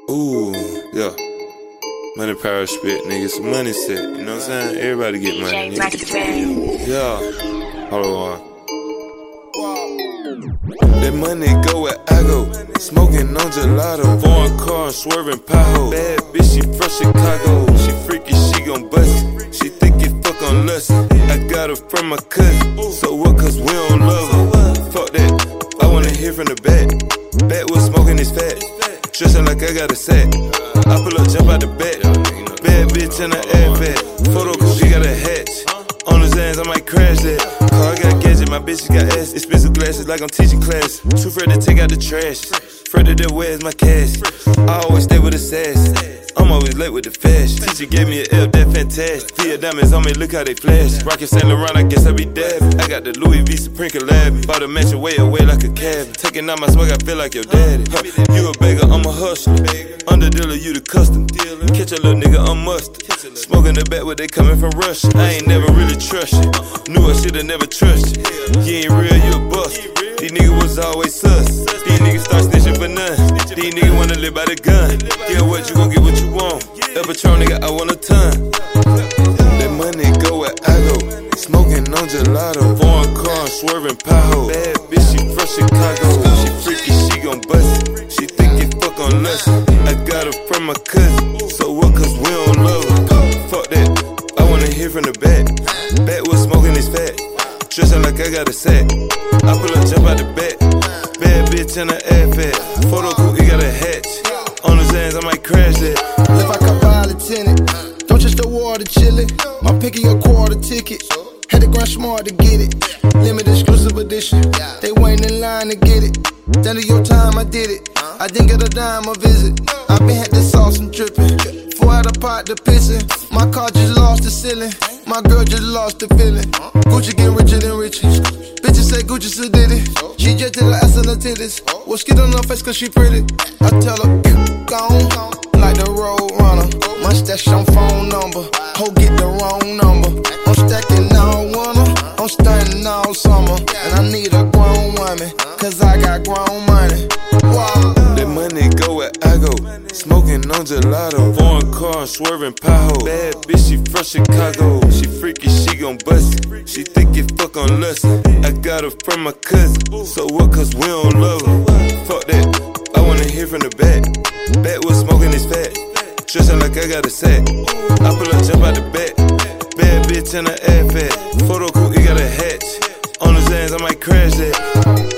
Ooh, yeah. Money, power, spit, niggas. Money set, you know what I'm saying? Everybody get money, nigga. Yeah. Hold on. That money go where I go. Smoking on gelato. Foreign car, swerving pothole. Bad bitch, she from Chicago. She freaky, she gon' bust it. She think it fuck on lust. I got her from my cousin. So what, cause we don't love her. Fuck that, I wanna hear from the back. Back was smoking his fat. Dressing like I got a sack. I pull up, jump out the back. Bad bitch in the airbag. Photo cause she got a hatch. On his hands, I might crash that. Car got gadget, my bitch got ass. Expensive glasses like I'm teaching class. Too afraid to take out the trash. Afraid that where's my cash. I always stay with the sass. I'm always late with the fast. Teacher gave me an L, that fantastic. Fia diamonds on me, look how they flash. Rockin' Saint Laurent, I guess I be dabbing. I got the Louis V Supreme collab. Bought a mansion way away like a cab. Taking out my swag, I feel like your daddy. You a beggar, I'm a hustler. Under dealer, you the custom. Catch a little nigga, I'm mustard. Smoking the back where they coming from Russia. I ain't never really trust you. Knew I shoulda never trust you. You ain't real, you a bust. These niggas was always sus. These niggas start snitching for none. These niggas wanna live by the gun. Get what you gon' get what you want. El Patron, nigga, I want a ton. That money go where I go. Smoking on gelato. Foreign car, swerving pothole. Bad bitch, she from Chicago. She freaky, she gon' bust it. She think it fuck on lust. I got her from my cousin. So what, cause we don't love her. Fuck that, I wanna hear from the back. Back was smoking his fat. Dressing like I got a sack. I pull up, jump out the back. Bad bitch in the airbag. Photo cool, he got a hatch. On his hands, I might crash that. Live like a violent tenant. Don't just the water chillin'. My picky a quarter ticket. Had to grind smart to get it. Limited exclusive edition. They waiting in line to get it. Down to your time, I did it. I didn't get a dime a visit. I been had this sauce and drippin'. 4 out of pot to pissin'. My car just lost the ceiling. My girl just lost the feeling. Gucci getting richer than riches. Bitches say Gucci still did it. She just did her ass on her titties. Well, skid on her face cause she pretty. I tell her, gone, like the road runner. My stash on phone number. Ho get the wrong number. I'm stacking all winter. I'm stunting all summer. And I need a grown woman, cause I got grown money. Wow. That money go where I go. Smoking on gelato. Foreign car, swerving pothole. Bad bitch, she from Chicago. She freaky, she gon' bust it. She think it fuck on lust. I got her from my cousin. So what, cause we don't love her. Fuck that, I wanna hear from the back. Back was smoking his fat. Dressing like I got a sack. I pull up, jump out the back. Bad bitch in the airbag. Photo cool, he got a hatch. On his hands, I might crash that.